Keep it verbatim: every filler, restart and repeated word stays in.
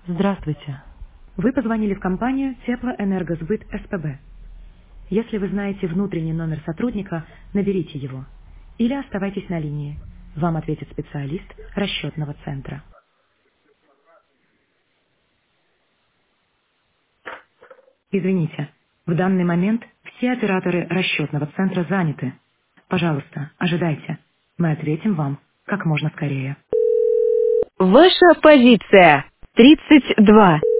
Здравствуйте. Вы позвонили в компанию Теплоэнергосбыт СПБ. Если вы знаете внутренний номер сотрудника, наберите его. Или оставайтесь на линии. Вам ответит специалист расчетного центра. Извините, в данный момент все операторы расчетного центра заняты. Пожалуйста, ожидайте. Мы ответим вам как можно скорее. Ваша позиция тридцать два.